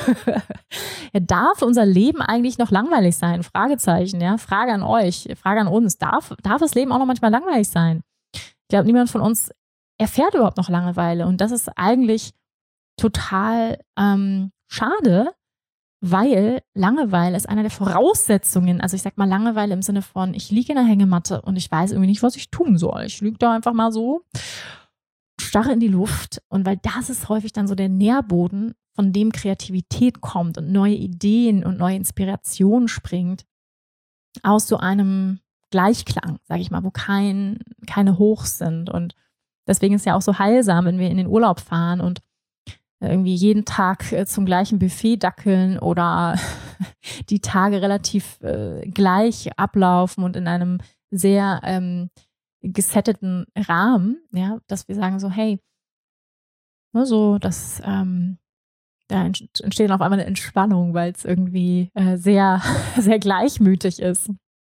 Ja, darf unser Leben eigentlich noch langweilig sein? Fragezeichen, ja. Frage an euch, Frage an uns. Darf, darf das Leben auch noch manchmal langweilig sein? Ich glaube, niemand von uns erfährt überhaupt noch Langeweile. Und das ist eigentlich total ähm, schade, weil Langeweile ist einer der Voraussetzungen. Also ich sag mal Langeweile im Sinne von, ich liege in der Hängematte und ich weiß irgendwie nicht, was ich tun soll. Ich liege da einfach mal so, starre in die Luft. Und weil das ist häufig dann so der Nährboden, von dem Kreativität kommt und neue Ideen und neue Inspirationen springt, aus so einem Gleichklang, sage ich mal, wo kein, keine Hochs sind. Und deswegen ist es ja auch so heilsam, wenn wir in den Urlaub fahren und irgendwie jeden Tag zum gleichen Buffet dackeln oder die Tage relativ äh, gleich ablaufen und in einem sehr ähm, gesetteten Rahmen, ja, dass wir sagen so, hey, ne, so, dass ähm, da entsteht dann auf einmal eine Entspannung, weil es irgendwie äh, sehr, sehr gleichmütig ist.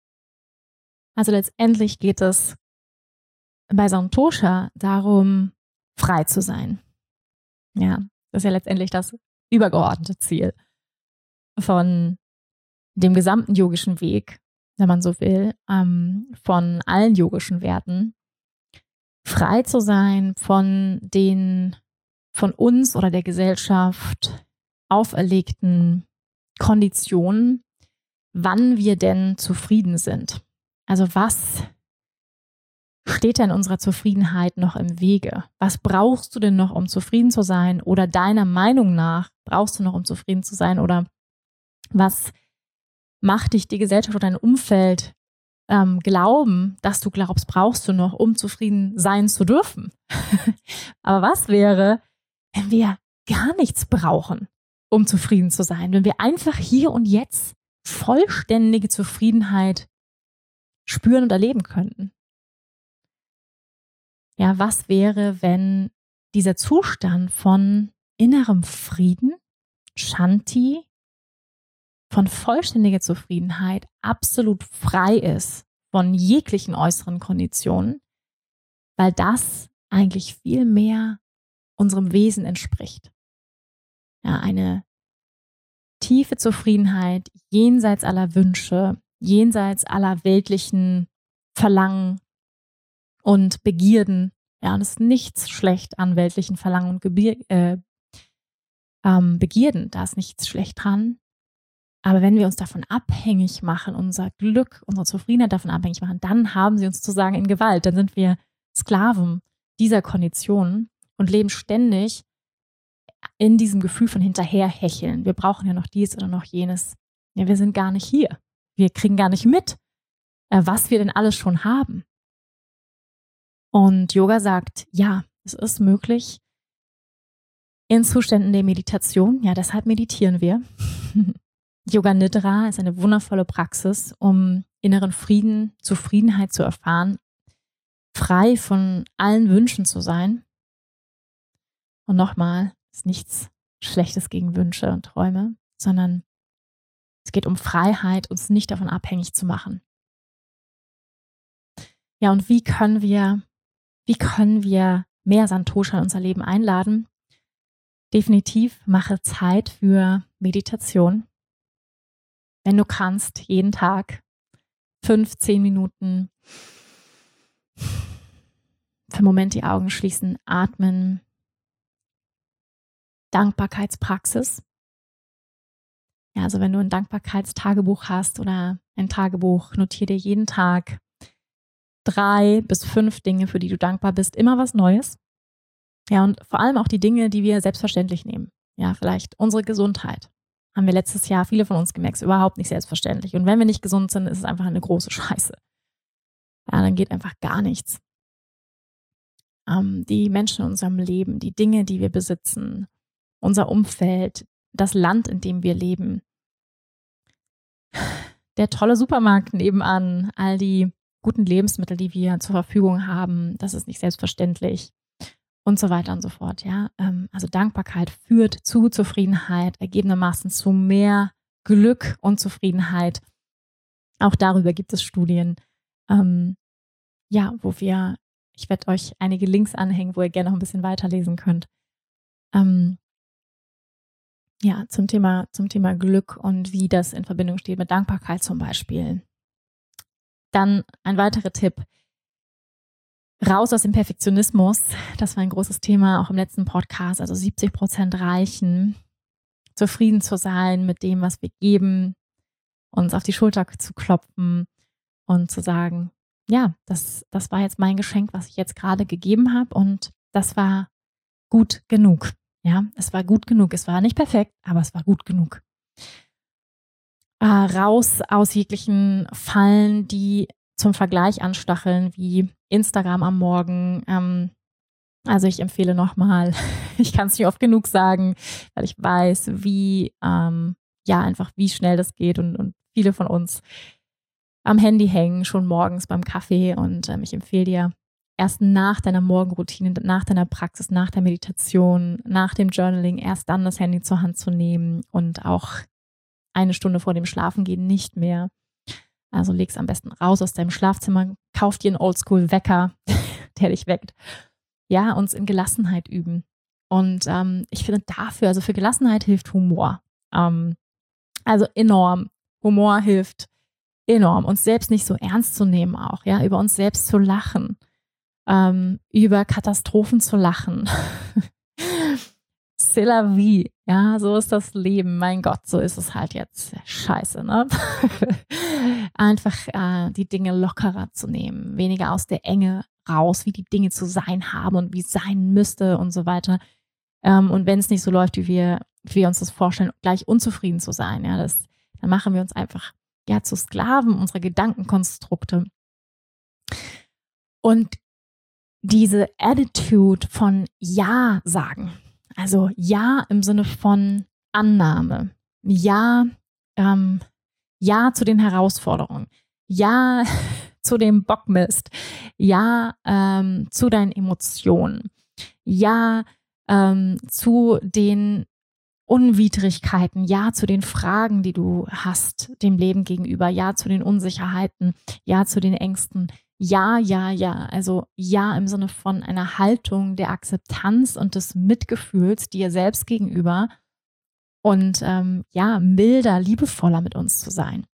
Also letztendlich geht es bei Santosha darum, frei zu sein. Ja, das ist ja letztendlich das übergeordnete Ziel von dem gesamten yogischen Weg, wenn man so will, ähm, von allen yogischen Werten, frei zu sein von den von uns oder der Gesellschaft auferlegten Konditionen, wann wir denn zufrieden sind. Also was steht denn unserer Zufriedenheit noch im Wege? Was brauchst du denn noch, um zufrieden zu sein? Oder deiner Meinung nach brauchst du noch, um zufrieden zu sein? Oder was macht dich die Gesellschaft oder dein Umfeld ähm, glauben, dass du glaubst, brauchst du noch, um zufrieden sein zu dürfen? Aber was wäre, wenn wir gar nichts brauchen, um zufrieden zu sein? Wenn wir einfach hier und jetzt vollständige Zufriedenheit spüren und erleben könnten? Ja, was wäre, wenn dieser Zustand von innerem Frieden, Shanti, von vollständiger Zufriedenheit absolut frei ist von jeglichen äußeren Konditionen, weil das eigentlich viel mehr unserem Wesen entspricht. Ja, eine tiefe Zufriedenheit jenseits aller Wünsche, jenseits aller weltlichen Verlangen und Begierden. Ja, und es ist nichts schlecht an weltlichen Verlangen und Gebier, äh, ähm, Begierden. Da ist nichts schlecht dran. Aber wenn wir uns davon abhängig machen, unser Glück, unsere Zufriedenheit davon abhängig machen, dann haben sie uns sozusagen in Gewalt. Dann sind wir Sklaven dieser Konditionen und leben ständig in diesem Gefühl von hinterherhecheln. Wir brauchen ja noch dies oder noch jenes. Ja, wir sind gar nicht hier. Wir kriegen gar nicht mit, was wir denn alles schon haben. Und Yoga sagt, ja, es ist möglich in Zuständen der Meditation. Ja, deshalb meditieren wir. Yoga Nidra ist eine wundervolle Praxis, um inneren Frieden, Zufriedenheit zu erfahren, frei von allen Wünschen zu sein. Und nochmal, es ist nichts Schlechtes gegen Wünsche und Träume, sondern es geht um Freiheit, uns nicht davon abhängig zu machen. Ja, und wie können wir, wie können wir mehr Santosha in unser Leben einladen? Definitiv mache Zeit für Meditation. Wenn du kannst, jeden Tag fünf, zehn Minuten für einen Moment die Augen schließen, atmen. Dankbarkeitspraxis. Ja, also wenn du ein Dankbarkeitstagebuch hast oder ein Tagebuch, notiere dir jeden Tag drei bis fünf Dinge, für die du dankbar bist. Immer was Neues. Ja, und vor allem auch die Dinge, die wir selbstverständlich nehmen. Ja, vielleicht unsere Gesundheit. Haben wir letztes Jahr viele von uns gemerkt, ist überhaupt nicht selbstverständlich. Und wenn wir nicht gesund sind, ist es einfach eine große Scheiße. Ja, dann geht einfach gar nichts. Ähm, die Menschen in unserem Leben, die Dinge, die wir besitzen, unser Umfeld, das Land, in dem wir leben, der tolle Supermarkt nebenan, all die guten Lebensmittel, die wir zur Verfügung haben, das ist nicht selbstverständlich. und so weiter und so fort. Ja, ähm, also Dankbarkeit führt zu Zufriedenheit, ergebenermaßen zu mehr Glück und Zufriedenheit. Auch darüber gibt es Studien, ähm, ja, wo wir, ich werde euch einige Links anhängen, wo ihr gerne noch ein bisschen weiterlesen könnt. Ähm, ja, zum Thema, zum Thema Glück und wie das in Verbindung steht mit Dankbarkeit zum Beispiel. Dann ein weiterer Tipp. Raus aus dem Perfektionismus. Das war ein großes Thema auch im letzten Podcast. Also siebzig Prozent reichen, zufrieden zu sein mit dem, was wir geben, uns auf die Schulter zu klopfen und zu sagen, ja, das, das war jetzt mein Geschenk, was ich jetzt gerade gegeben habe und das war gut genug. Ja, es war gut genug. Es war nicht perfekt, aber es war gut genug. Äh, raus aus jeglichen Fallen, die zum Vergleich anstacheln, wie Instagram am Morgen. Ähm, also ich empfehle nochmal, ich kann es nicht oft genug sagen, weil ich weiß, wie, ähm, ja, einfach wie schnell das geht und, und viele von uns am Handy hängen, schon morgens beim Kaffee und ähm, ich empfehle dir, erst nach deiner Morgenroutine, nach deiner Praxis, nach der Meditation, nach dem Journaling, erst dann das Handy zur Hand zu nehmen und auch eine Stunde vor dem Schlafengehen nicht mehr. Also leg's am besten raus aus deinem Schlafzimmer, kauf dir einen Oldschool-Wecker, der dich weckt. Ja, uns in Gelassenheit üben. Und ähm, ich finde dafür, also für Gelassenheit hilft Humor. Ähm, also enorm. Humor hilft enorm, uns selbst nicht so ernst zu nehmen auch, ja, über uns selbst zu lachen. Ähm, über Katastrophen zu lachen. C'est la vie. Ja, so ist das Leben. Mein Gott, so ist es halt jetzt. Scheiße, ne? Einfach äh, die Dinge lockerer zu nehmen, weniger aus der Enge raus, wie die Dinge zu sein haben und wie es sein müsste und so weiter. Ähm, und wenn es nicht so läuft, wie wir, wie wir uns das vorstellen, gleich unzufrieden zu sein, ja, das, dann machen wir uns einfach ja zu Sklaven unserer Gedankenkonstrukte. Und diese Attitude von Ja sagen, also Ja im Sinne von Annahme, Ja, ähm, Ja zu den Herausforderungen, Ja zu dem Bockmist, Ja ähm, zu deinen Emotionen, Ja ähm, zu den Unwidrigkeiten, Ja zu den Fragen, die du hast dem Leben gegenüber, Ja zu den Unsicherheiten, Ja zu den Ängsten, Ja, ja, ja. Also ja im Sinne von einer Haltung der Akzeptanz und des Mitgefühls dir selbst gegenüber und ähm, ja, milder, liebevoller mit uns zu sein.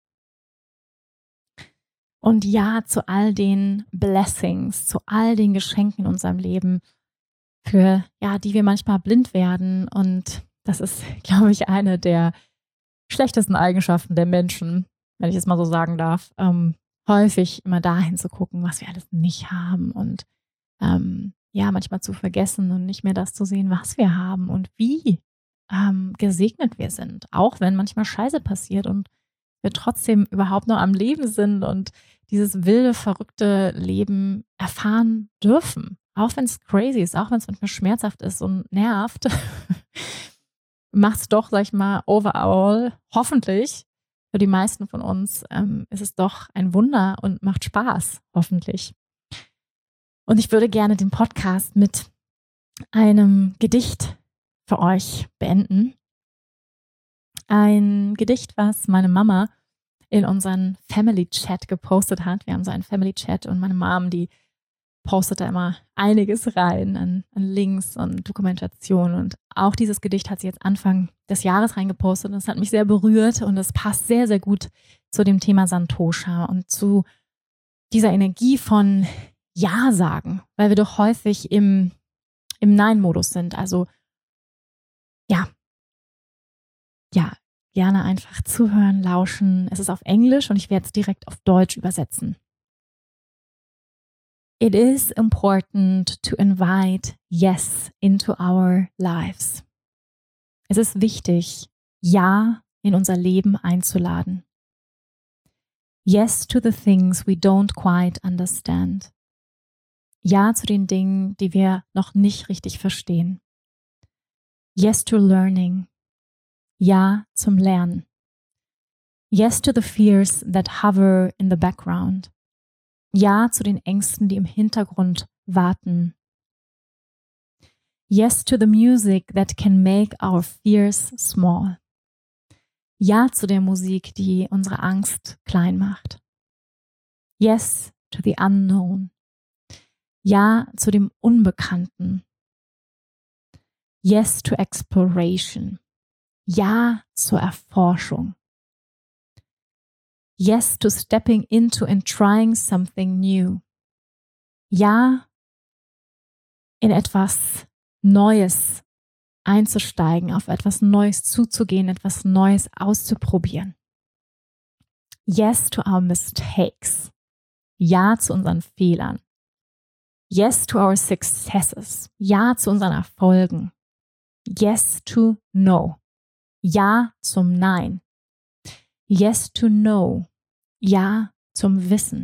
Und ja zu all den Blessings, zu all den Geschenken in unserem Leben, für ja, die wir manchmal blind werden. Und das ist, glaube ich, eine der schlechtesten Eigenschaften der Menschen, wenn ich es mal so sagen darf. Ähm, häufig immer dahin zu gucken, was wir alles nicht haben und ähm, ja, manchmal zu vergessen und nicht mehr das zu sehen, was wir haben und wie ähm, gesegnet wir sind. Auch wenn manchmal Scheiße passiert und wir trotzdem überhaupt noch am Leben sind und dieses wilde, verrückte Leben erfahren dürfen. Auch wenn es crazy ist, auch wenn es manchmal schmerzhaft ist und nervt, macht es doch, sag ich mal, overall, hoffentlich, für die meisten von uns ähm, ist es doch ein Wunder und macht Spaß, hoffentlich. Und ich würde gerne den Podcast mit einem Gedicht für euch beenden. Ein Gedicht, was meine Mama in unseren Family Chat gepostet hat. Wir haben so einen Family Chat und meine Mom, die postet da immer einiges rein an, an Links und Dokumentationen. Und auch dieses Gedicht hat sie jetzt Anfang des Jahres reingepostet und es hat mich sehr berührt und es passt sehr, sehr gut zu dem Thema Santosha und zu dieser Energie von Ja sagen, weil wir doch häufig im, im Nein-Modus sind. Also ja, ja, gerne einfach zuhören, lauschen. Es ist auf Englisch und ich werde es direkt auf Deutsch übersetzen. It is important to invite yes into our lives. Es ist wichtig, Ja in unser Leben einzuladen. Yes to the things we don't quite understand. Ja zu den Dingen, die wir noch nicht richtig verstehen. Yes to learning. Ja zum Lernen. Yes to the fears that hover in the background. Ja zu den Ängsten, die im Hintergrund warten. Yes to the music that can make our fears small. Ja zu der Musik, die unsere Angst klein macht. Yes to the unknown. Ja zu dem Unbekannten. Yes to exploration. Ja zur Erforschung. Yes to stepping into and trying something new. Ja, in etwas Neues einzusteigen, auf etwas Neues zuzugehen, etwas Neues auszuprobieren. Yes to our mistakes. Ja zu unseren Fehlern. Yes to our successes. Ja zu unseren Erfolgen. Yes to no. Ja zum Nein. Yes to know. Ja zum Wissen.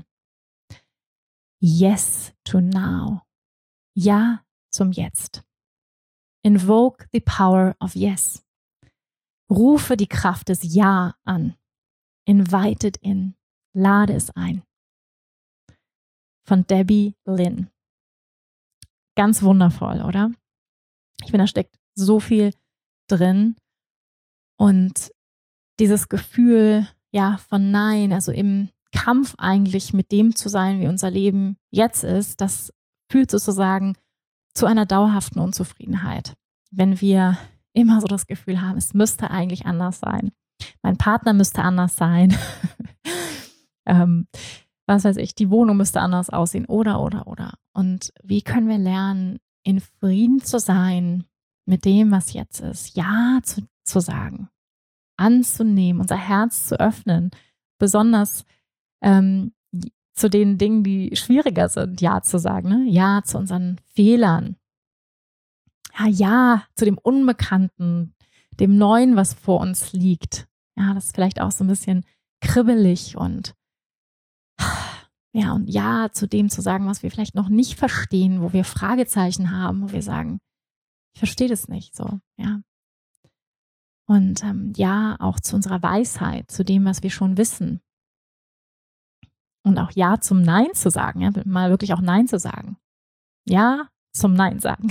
Yes to now. Ja zum Jetzt. Invoke the power of yes. Rufe die Kraft des Ja an. Invite it in. Lade es ein. Von Debbie Lynn. Ganz wundervoll, oder? Ich finde, da steckt so viel drin. Und dieses Gefühl, ja, von Nein, also im Kampf eigentlich mit dem zu sein, wie unser Leben jetzt ist, das führt sozusagen zu einer dauerhaften Unzufriedenheit. Wenn wir immer so das Gefühl haben, es müsste eigentlich anders sein. Mein Partner müsste anders sein. ähm, was weiß ich, die Wohnung müsste anders aussehen oder, oder, oder. Und wie können wir lernen, in Frieden zu sein mit dem, was jetzt ist? Ja zu, zu sagen, anzunehmen, unser Herz zu öffnen, besonders ähm, zu den Dingen, die schwieriger sind, Ja zu sagen. Ne? Ja zu unseren Fehlern. Ja, ja zu dem Unbekannten, dem Neuen, was vor uns liegt. Ja, das ist vielleicht auch so ein bisschen kribbelig und ja, und ja zu dem zu sagen, was wir vielleicht noch nicht verstehen, wo wir Fragezeichen haben, wo wir sagen, ich verstehe das nicht so, ja. Und ähm, ja, auch zu unserer Weisheit, zu dem, was wir schon wissen. Und auch Ja zum Nein zu sagen, ja, mal wirklich auch Nein zu sagen. Ja zum Nein sagen.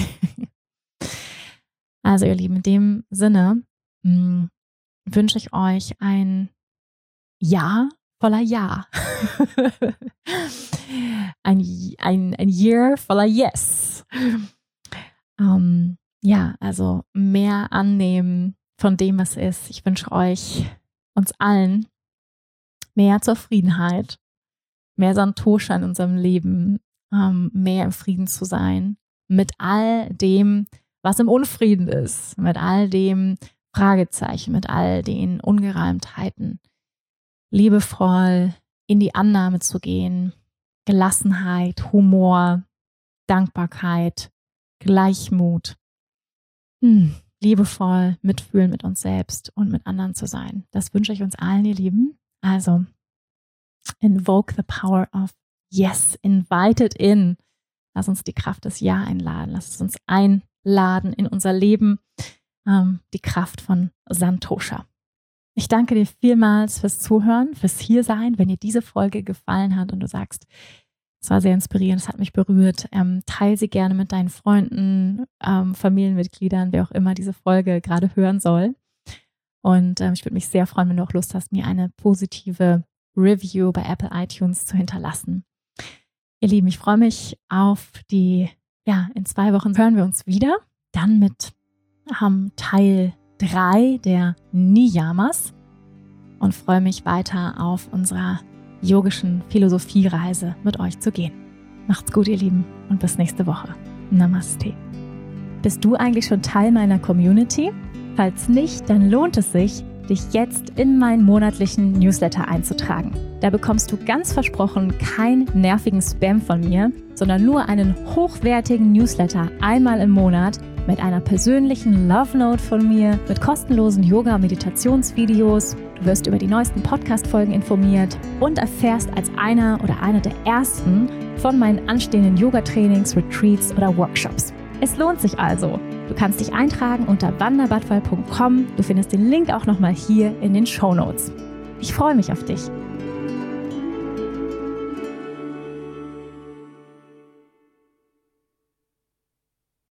Also ihr Lieben, in dem Sinne mh, wünsche ich euch ein Ja voller Ja. ein, ein, ein Year voller Yes. Ähm, ja, also mehr annehmen von dem, was ist. Ich wünsche euch, uns allen, mehr Zufriedenheit, mehr Santosha in unserem Leben, ähm, mehr im Frieden zu sein, mit all dem, was im Unfrieden ist, mit all dem Fragezeichen, mit all den Ungereimtheiten, liebevoll in die Annahme zu gehen, Gelassenheit, Humor, Dankbarkeit, Gleichmut, hm, liebevoll mitfühlen mit uns selbst und mit anderen zu sein. Das wünsche ich uns allen, ihr Lieben. Also, invoke the power of yes, invite it in. Lass uns die Kraft des Ja einladen. Lass es uns einladen in unser Leben, ähm, die Kraft von Santosha. Ich danke dir vielmals fürs Zuhören, fürs Hiersein. Wenn dir diese Folge gefallen hat und du sagst, es war sehr inspirierend, es hat mich berührt, ähm, teile sie gerne mit deinen Freunden, ähm, Familienmitgliedern, wer auch immer diese Folge gerade hören soll. Und ähm, ich würde mich sehr freuen, wenn du auch Lust hast, mir eine positive Review bei Apple iTunes zu hinterlassen. Ihr Lieben, ich freue mich auf die, ja, in zwei Wochen hören wir uns wieder, dann mit ähm, Teil drei der Niyamas und freue mich weiter auf unserer yogischen Philosophiereise mit euch zu gehen. Macht's gut, ihr Lieben, und bis nächste Woche. Namaste. Bist du eigentlich schon Teil meiner Community? Falls nicht, dann lohnt es sich, dich jetzt in meinen monatlichen Newsletter einzutragen. Da bekommst du ganz versprochen keinen nervigen Spam von mir, sondern nur einen hochwertigen Newsletter einmal im Monat mit einer persönlichen Love Note von mir, mit kostenlosen Yoga- und Meditationsvideos. Du wirst über die neuesten Podcast-Folgen informiert und erfährst als einer oder einer der ersten von meinen anstehenden Yoga-Trainings, Retreats oder Workshops. Es lohnt sich also. Du kannst dich eintragen unter wanda badwal punkt com. Du findest den Link auch nochmal hier in den Shownotes. Ich freue mich auf dich.